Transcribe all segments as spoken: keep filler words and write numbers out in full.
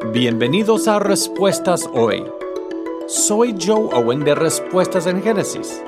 Bienvenidos a Respuestas Hoy. Soy Joe Owen de Respuestas en Génesis.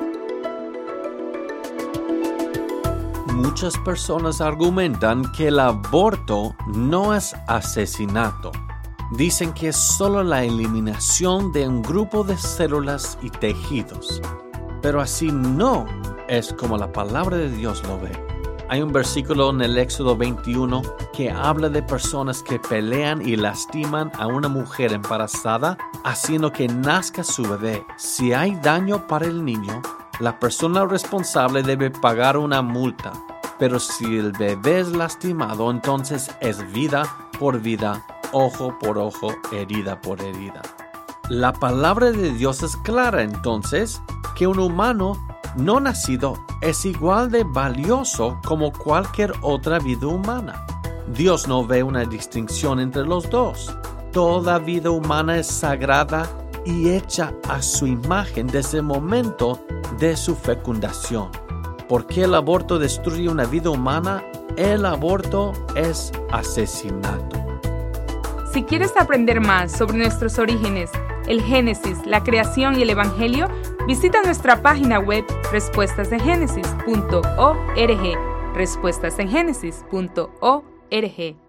Muchas personas argumentan que el aborto no es asesinato. Dicen que es solo la eliminación de un grupo de células y tejidos. Pero así no es como la palabra de Dios lo ve. Hay un versículo en el Éxodo veintiuno que habla de personas que pelean y lastiman a una mujer embarazada, haciendo que nazca su bebé. Si hay daño para el niño, la persona responsable debe pagar una multa. Pero si el bebé es lastimado, entonces es vida por vida, ojo por ojo, herida por herida. La palabra de Dios es clara entonces que un humano no nacido es igual de valioso como cualquier otra vida humana. Dios no ve una distinción entre los dos. Toda vida humana es sagrada y hecha a su imagen desde el momento de su fecundación. ¿Por qué el aborto destruye una vida humana? El aborto es asesinato. Si quieres aprender más sobre nuestros orígenes, el Génesis, la creación y el Evangelio, visita nuestra página web respuestas en génesis punto org, respuestas en génesis punto org.